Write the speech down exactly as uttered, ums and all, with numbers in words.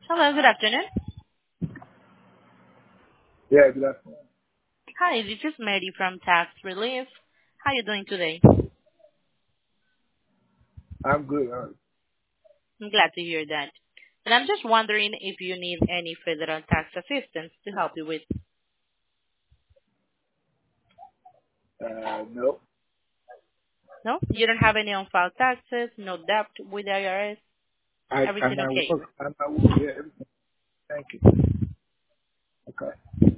Hello, good afternoon. Yeah, good afternoon. Hi, this is Mary from Tax Relief. How are you doing today? I'm good. Uh, I'm glad to hear that. And I'm just wondering if you need any federal tax assistance to help you with. uh, no, No? You don't have any on-file taxes, no debt with the I R S, I, everything I'm at okay? work. I'm at work. Yeah, everything. Thank you. Okay.